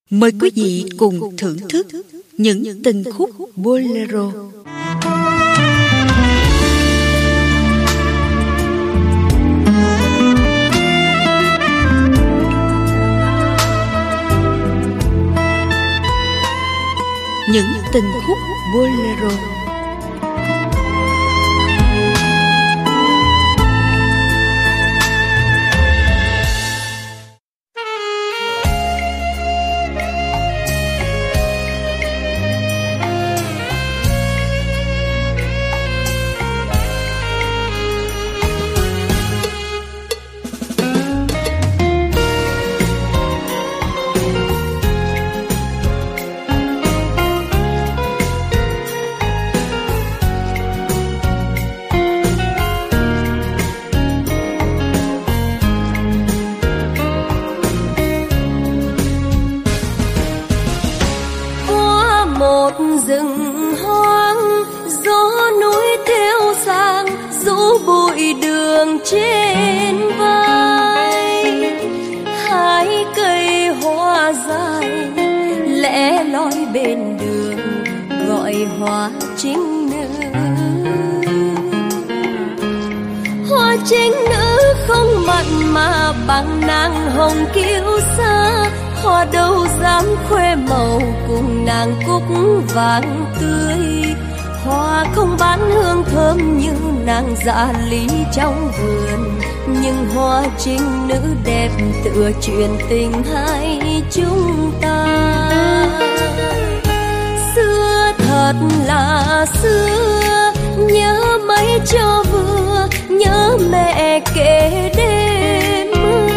Mời quý vị cùng thưởng thức những tình khúc bolero. Những tình khúc bolero. Rừng hoang gió núi theo sang rũ bụi đường trên vai, hai cây hoa dài lẻ loi bên đường gọi hoa trinh nữ. Hoa trinh nữ không mặn mà bằng nàng hồng kiêu sa, hoa đâu dám khoe màu cùng nàng cúc vàng tươi. Hoa không bán hương thơm như nàng dạ lý trong vườn, nhưng hoa trinh nữ đẹp tựa chuyện tình hai chúng ta. Xưa thật là xưa, nhớ mấy cho vừa, nhớ mẹ kể đêm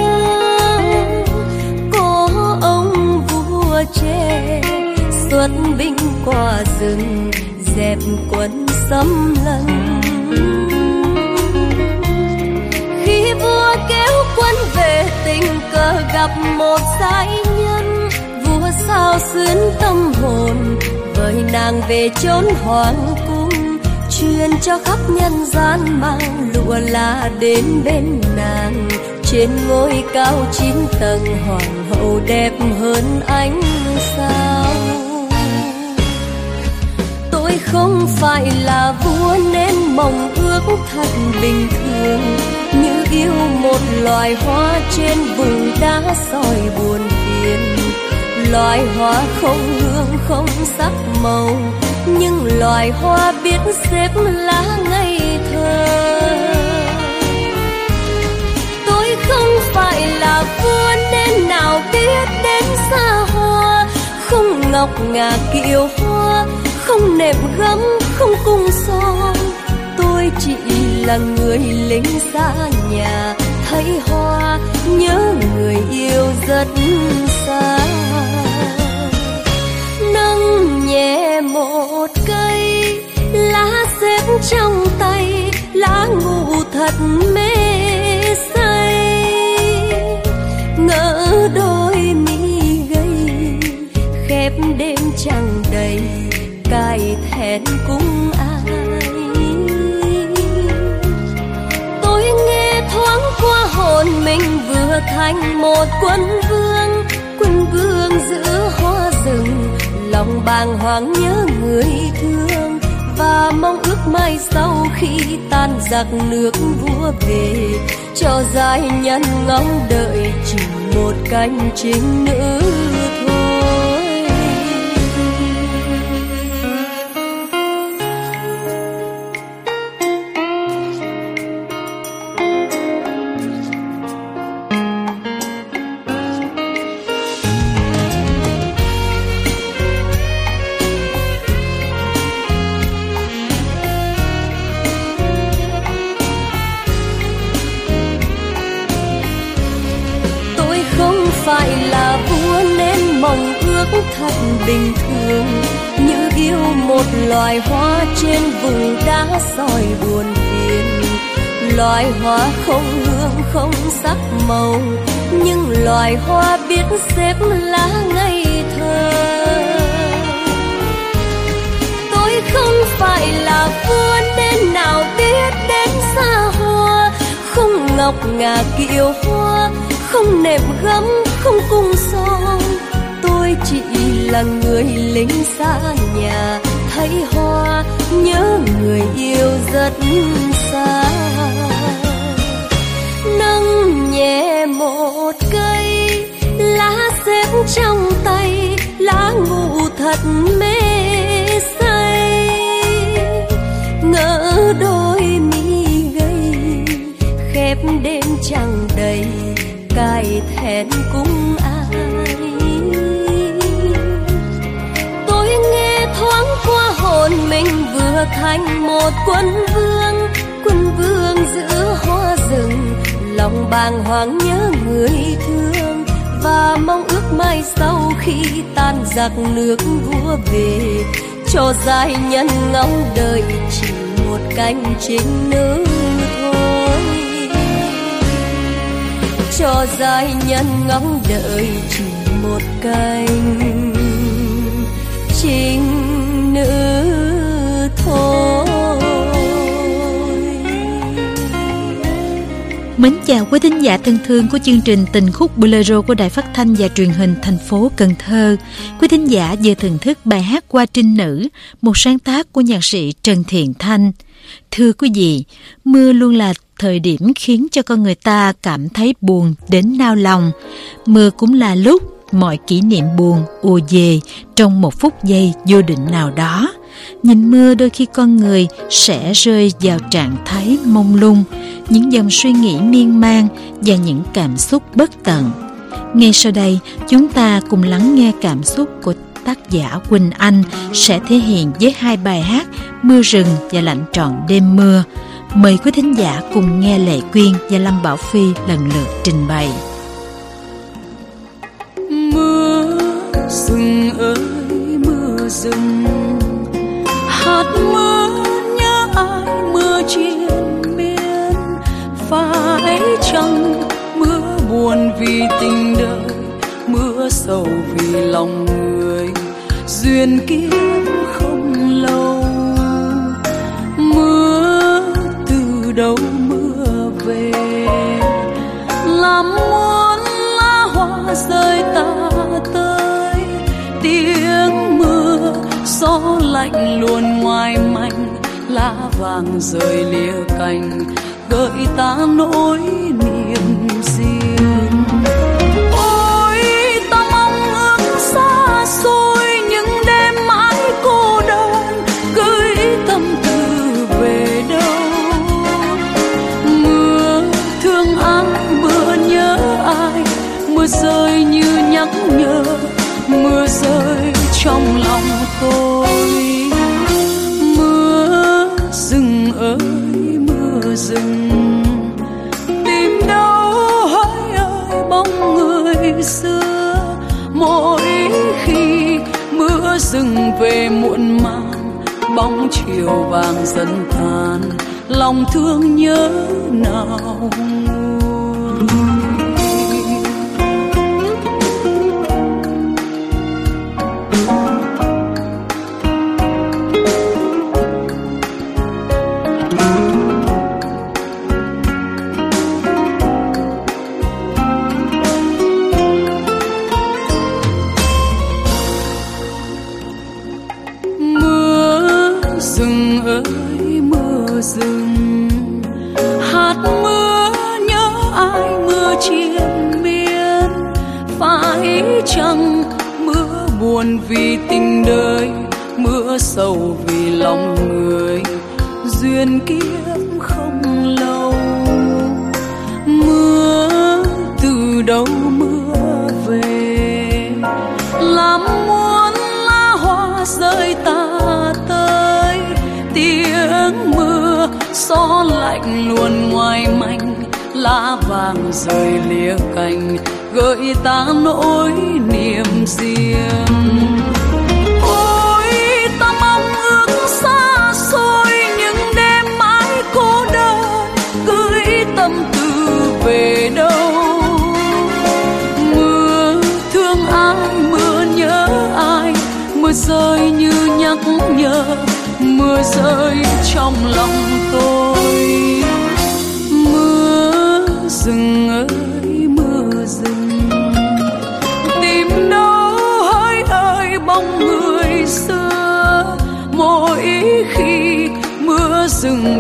tre xuất binh qua rừng dẹp quân xâm lấn. Khi vua kéo quân về tình cờ gặp một giai nhân, vua sao xuyến tâm hồn với nàng về chốn hoàng cung, truyền cho khắp nhân gian mang lụa là đến bên nàng. Trên ngôi cao 9 tầng hoàng hậu đẹp hơn ánh sao. Tôi không phải là vua nên mong ước thật bình thường, như yêu một loài hoa trên vùng đá sỏi buồn phiền. Loài hoa không hương không sắc màu, nhưng loài hoa biết xếp lá ngây thơ. Không phải là vua nên nào biết đến xa hoa, không ngọc ngà kiệu hoa, không nệm gấm, không cung son. Tôi chỉ là người lính xa nhà, thấy hoa nhớ người yêu rất xa. Nâng nhẹ một cây lá xếp trong tay, lá ngủ thật mê say. Ngỡ đôi mi gầy khép đêm trăng đầy, cài thẹn cung ai. Tôi nghe thoáng qua hồn mình vừa thành một quân vương giữa hoa rừng, lòng bàng hoàng nhớ người thương và mong ước mai sau khi tan giặc nước vua về, cho giai nhân ngóng đợi chỉ một cánh trinh nữ thôi. Phải là vua nên mong ước thật bình thường, như yêu một loài hoa trên vùng đá sỏi buồn phiền. Loài hoa không hương không sắc màu, nhưng loài hoa biết xếp lá ngây thơ. Tôi không phải là vua nên nào biết đến xa hoa, không ngọc ngà kiệu hoa, không nệm gấm, không cung son. Tôi chỉ là người lính xa nhà, thấy hoa nhớ người yêu rất xa. Nâng nhẹ một cây lá xếp trong tay, lá ngủ thật mê say. Ngỡ đôi mi gầy khép đêm chẳng đầy, cài thẹn cung ai. Tôi nghe thoáng qua hồn mình vừa thành một quân vương giữa hoa rừng. Lòng bàng hoàng nhớ người thương và mong ước mai sau khi tan giặc nước vua về, cho giai nhân ngóng đời chỉ một cánh chinh nữ thôi. Cho giai nhân ngóng đợi chỉ một cánh chinh nữ thôi. Mến chào quý thính giả thân thương của chương trình Tình Khúc Bolero của Đài Phát thanh và Truyền hình thành phố Cần Thơ. Quý thính giả vừa thưởng thức bài hát Hoa Trinh Nữ, một sáng tác của nhạc sĩ Trần Thiện Thanh. Thưa quý vị, mưa luôn là thời điểm khiến cho con người ta cảm thấy buồn đến nao lòng. Mưa cũng là lúc mọi kỷ niệm buồn ùa về trong một phút giây vô định nào đó. Nhìn mưa đôi khi con người sẽ rơi vào trạng thái mông lung, những dòng suy nghĩ miên man và những cảm xúc bất tận. Ngay sau đây, chúng ta cùng lắng nghe cảm xúc của tác giả Quỳnh Anh sẽ thể hiện với hai bài hát Mưa rừng và Lạnh trọn đêm mưa. Mời quý thính giả cùng nghe Lệ Quyên và Lâm Bảo Phi lần lượt trình bày. Mưa rừng ơi mưa rừng, hạt mưa nhớ ai mưa triền miên. Phải chăng mưa buồn vì tình đời, mưa sầu vì lòng người, duyên kiếp không lâu. Mưa từ đâu mưa về, làm muôn lá hoa rơi tả tơi. Tiếng mưa gió lạnh luồn ngoài mảnh, lá vàng rơi lìa cành, gợi ta nỗi niềm riêng. Ôi ta mong ước xa xôi những đêm mãi cô đơn, gửi tâm tư về đâu. Mưa thương ai, mưa nhớ ai, mưa rơi như nhắc nhở, mưa rơi trong lòng tôi. Mưa rừng ơi mưa rừng, tìm đâu hỡi ơi bóng người xưa. Mỗi khi mưa rừng về muộn màng, bóng chiều vàng dần tàn, lòng thương nhớ nào nguôi. Rừng ơi mưa rừng, hạt mưa nhớ ai mưa triền miên. Phải chăng mưa buồn vì tình đời, mưa sầu vì lòng người, duyên kiếp không lâu. Mưa từ đâu mưa về, làm muôn lá hoa rơi tả tơi. Tiếng mưa gió lạnh luồn ngoài mảnh, lá vàng rơi lìa cành, gợi ta nỗi niềm riêng. Ôi ta mong ước xa xôi những đêm mãi cô đơn, gửi tâm tư về đâu. Mưa thương ai, mưa nhớ ai, mưa rơi như nhắc nhở, mưa rơi trong lòng tôi. Mưa rừng ơi mưa rừng, tìm đâu hỡi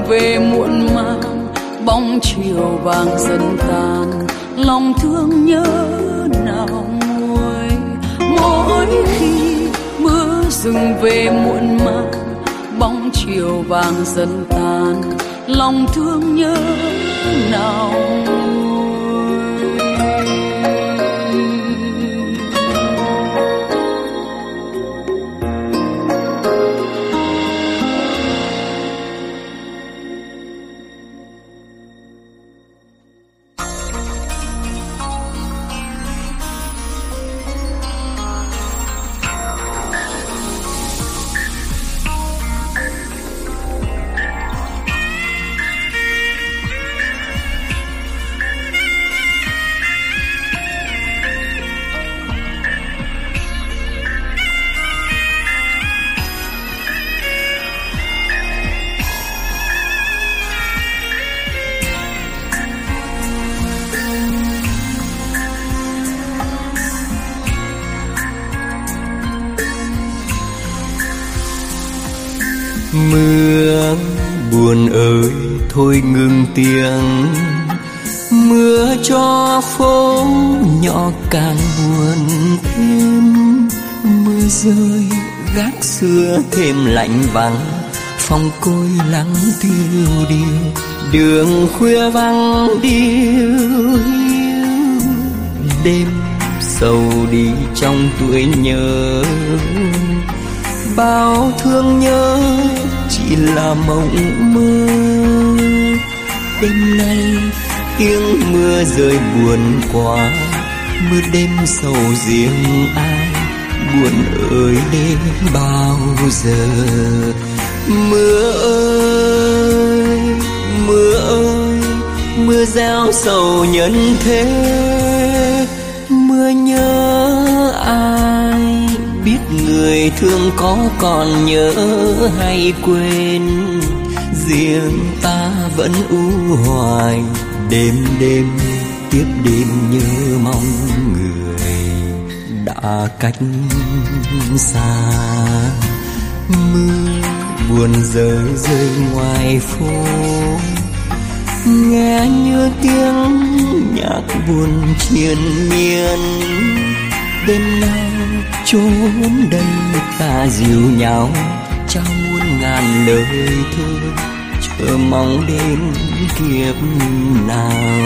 về muộn màng, bóng chiều vàng dần tàn, lòng thương nhớ nào nguôi. Mỗi khi mưa rừng về muộn màng, bóng chiều vàng dần tàn, lòng thương nhớ nào nguôi. Mưa buồn ơi thôi ngừng tiếng, mưa cho phố nhỏ càng buồn thêm. Mưa rơi gác xưa thêm lạnh vắng, phòng côi lắng tiêu điều, đường khuya vắng điêu hiu. Đêm sầu đi trong tuổi nhớ, bao thương nhớ chỉ là mộng mơ. Đêm nay tiếng mưa rơi buồn quá, mưa đêm sầu riêng ai, buồn ơi đến bao giờ. Mưa ơi, mưa ơi, mưa gieo sầu nhân thế. Mưa nhớ ai, biết người thương có còn nhớ hay quên. Riêng ta vẫn u hoài, đêm đêm tiếp đêm nhớ mong người đã cách xa. Mưa buồn rơi rơi ngoài phố, nghe như tiếng nhạc buồn triền miên. Đêm nào chốn đây ta dìu nhau, trao muôn ngàn lời thơ, chờ mong đến kiếp nào.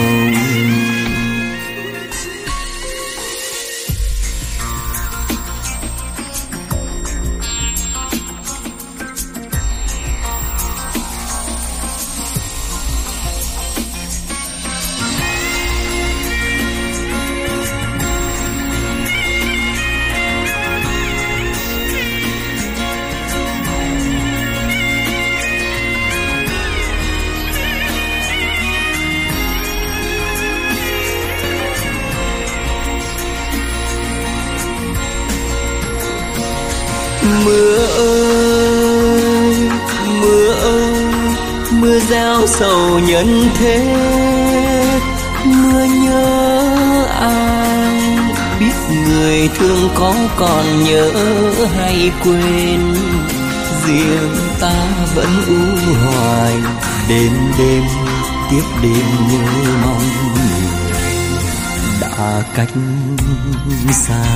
Mưa ơi, mưa ơi, mưa gieo sầu nhân thế. Mưa nhớ ai, biết người thương có còn nhớ hay quên. Riêng ta vẫn u hoài, đêm đêm tiếp đêm nhớ mong người đã cách xa.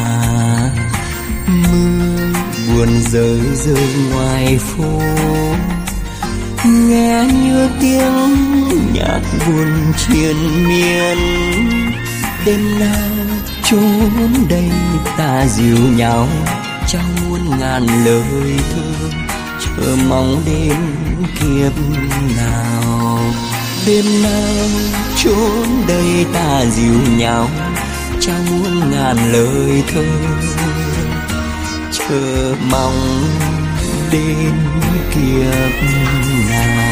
Mưa buồn rơi rơi ngoài phố, nghe như tiếng nhạc buồn triền miên. Đêm nào chốn đây ta dìu nhau, trao muôn ngàn lời thơ, chờ mong đến kiếp nào. Đêm nào chốn đây ta dìu nhau, trao muôn ngàn lời thơ, chờ mong đến kiếp nào.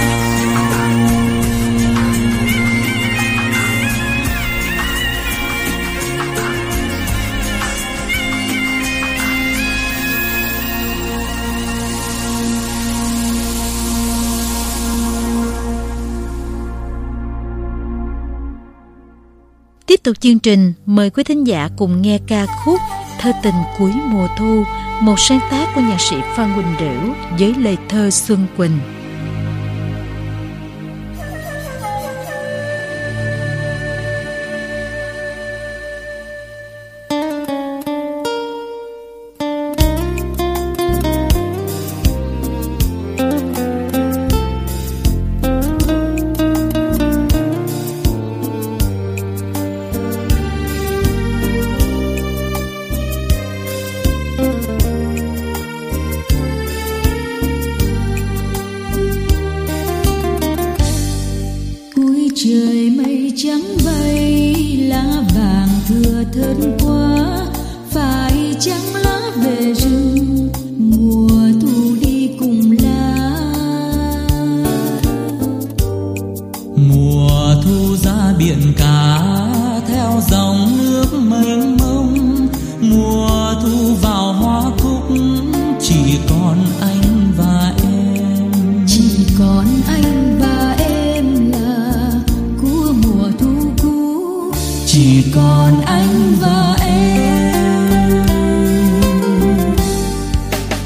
Tiếp tục chương trình, mời quý thính giả cùng nghe ca khúc Thơ tình cuối mùa thu, một sáng tác của nhạc sĩ Phan Quỳnh Rĩu với lời thơ Xuân Quỳnh.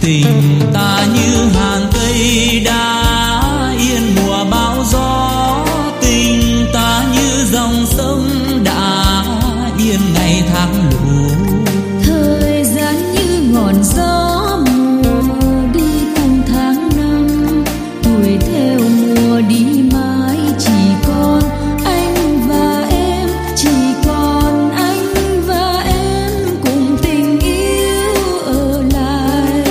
Tình ta như hàng cây đá yên mùa bão gió, tình ta như dòng sông đã yên ngày tháng lũ. Thời gian như ngọn gió mùa đi cùng tháng năm, tuổi theo mùa đi mãi chỉ còn anh và em, chỉ còn anh và em cùng tình yêu ở lại.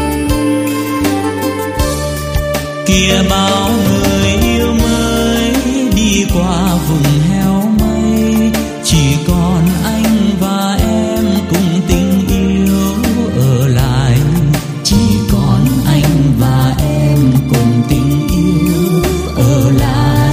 Kìa bao người yêu mới đi qua vùng heo mây, chỉ còn anh và em cùng tình yêu ở lại. Chỉ còn anh và em cùng tình yêu ở lại.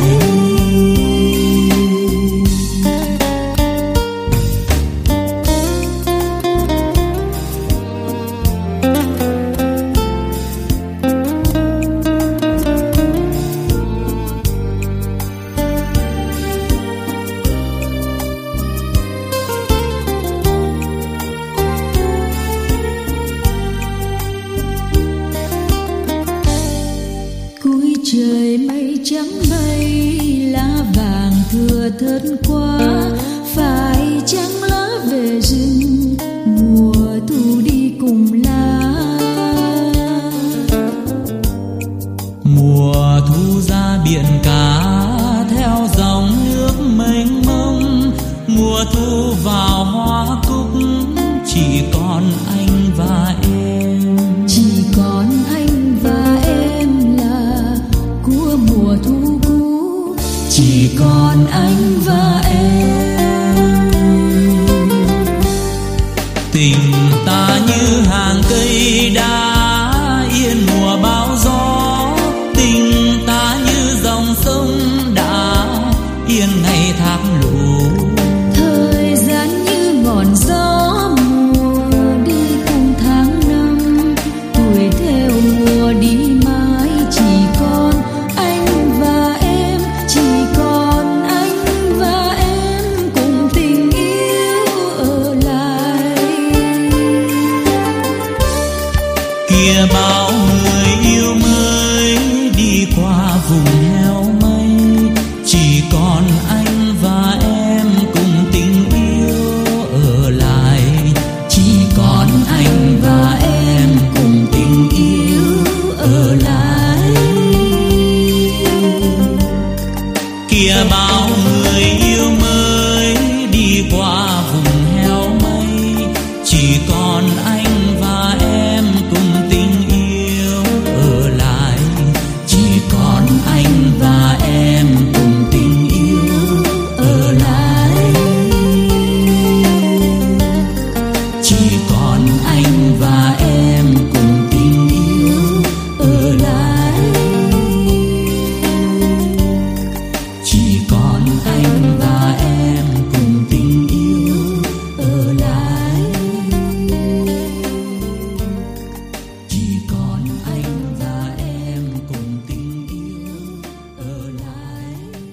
Cuối trời mây trắng bay, lá vàng thưa thớt quá, phải chăng lá về rừng mùa thu đi cùng lá. Mùa thu ra biển cả theo dòng nước mênh mông, mùa thu vào hoa cúc chỉ còn anh và em. Chỉ còn anh và em là của mùa thu cũ, chỉ còn anh và em. Tình ta như hàng cây đá yên mùa bão gió, tình ta như dòng sông đã yên ngày tháng lũ. Thời gian như ngọn gió mùa đi cùng tháng năm, tuổi theo mùa đi mãi chỉ còn anh và em, chỉ còn anh và em cùng tình yêu ở lại. Kìa bao người yêu mới đi qua vùng heo mây, chỉ còn anh và em cùng tình yêu ở lại. Chỉ còn anh và em cùng tình yêu ở lại. Kìa bao người yêu mới đi qua vùng heo mây, chỉ còn anh và em cùng tình yêu ở lại. Chỉ còn anh và em cùng tình yêu ở lại. Chỉ còn anh và em cùng tình yêu ở lại. Chỉ còn anh và em cùng tình yêu ở lại. Chỉ còn anh và em cùng tình yêu ở lại.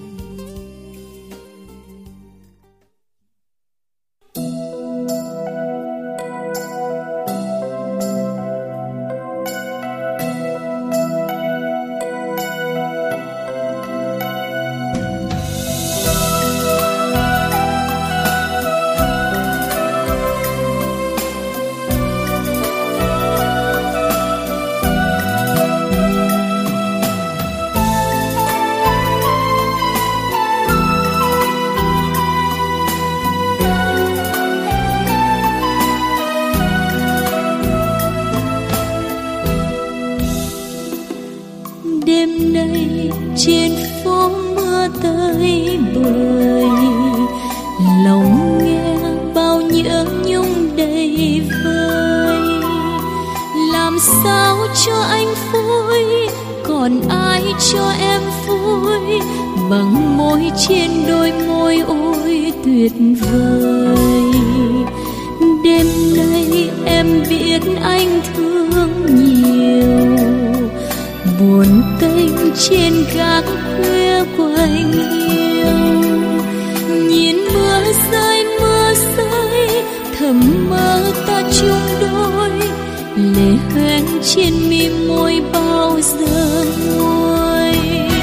Đêm nay trên phố mưa tới bời, lòng nghe bao nhớ nhung đầy vơi. Làm sao cho anh vui, còn ai cho em vui, bằng môi trên đôi môi ôi tuyệt vời. Đêm nay em biết anh thương nhiều, buồn tênh trên gác khuya quạnh yêu. Nhìn mưa rơi thầm mơ ta chung đôi, lệ hoen hoen trên mi môi bao giờ nguôi.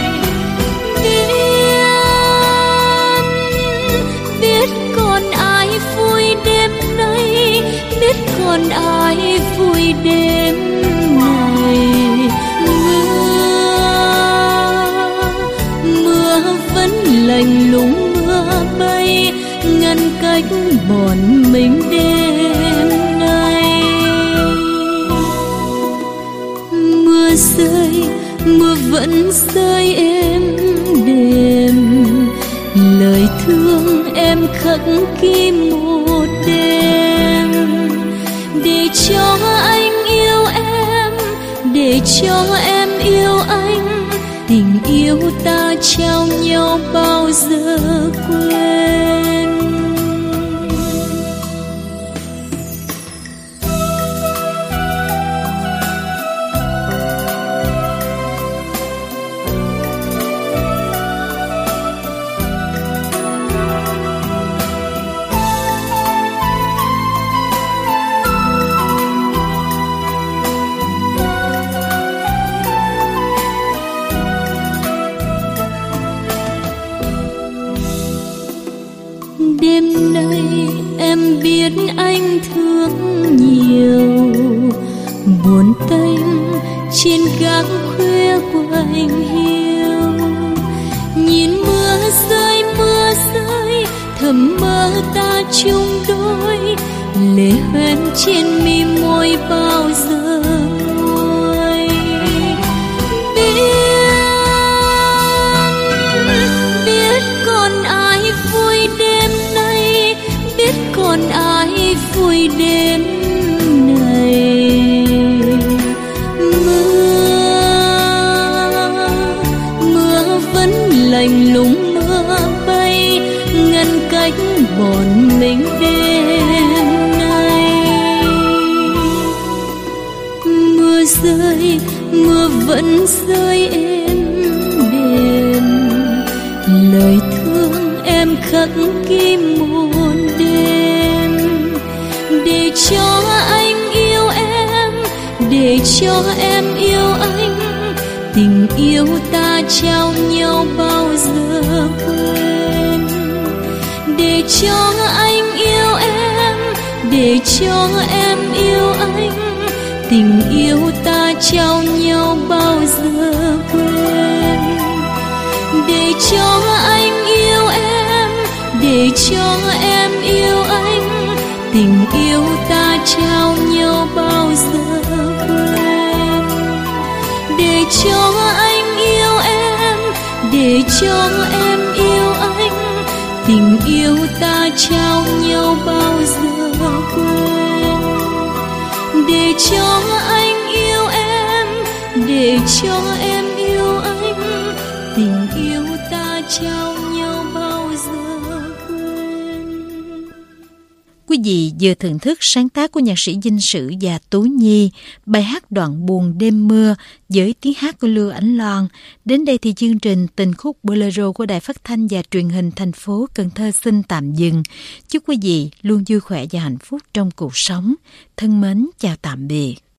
Biết còn ai vui đêm nay, biết còn ai vui đêm này. Mưa vẫn lạnh lùng mưa bay, ngăn cách bọn mình đêm nay. Mưa rơi, mưa vẫn rơi êm đềm, lời thương em khắc ghi một đêm. Để cho anh yêu em, để cho em yêu anh, tình yêu ta trao nhau bao giờ quên. Đêm nay em biết anh thương nhiều, buồn tênh trên gác khuya của anh hiu. Nhìn mưa rơi thầm mơ ta chung đôi, lệ hoen trên mi môi bao giờ nguôi. Biết còn ai vui đêm nay, biết còn ai vui đêm này. Mưa vẫn lạnh lùng mưa bay, ngăn cách bọn mình đêm nay. Mưa rơi, mưa vẫn rơi êm đềm, lời thương em khắc ghi một đêm. Để cho anh yêu em, để cho em yêu anh, tình yêu ta trao nhau bao giờ quên. Để cho anh yêu em, để cho em yêu anh, tình yêu ta trao nhau bao giờ quên. Để cho anh yêu em, để cho em yêu anh, tình yêu ta trao nhau bao giờ quên. Để cho anh yêu em, để cho em yêu anh, tình yêu ta trao nhau bao giờ quên. Để cho anh yêu em, để cho em yêu anh, tình yêu ta trao nhau bao giờ quên. Quý vị vừa thưởng thức sáng tác của nhạc sĩ Dinh Sử và Tú Nhi, bài hát Đoạn buồn đêm mưa với tiếng hát của Lưu Ánh Loan. Đến đây thì chương trình Tình khúc Bolero của Đài Phát thanh và Truyền hình thành phố Cần Thơ xin tạm dừng. Chúc quý vị luôn vui khỏe và hạnh phúc trong cuộc sống. Thân mến chào tạm biệt.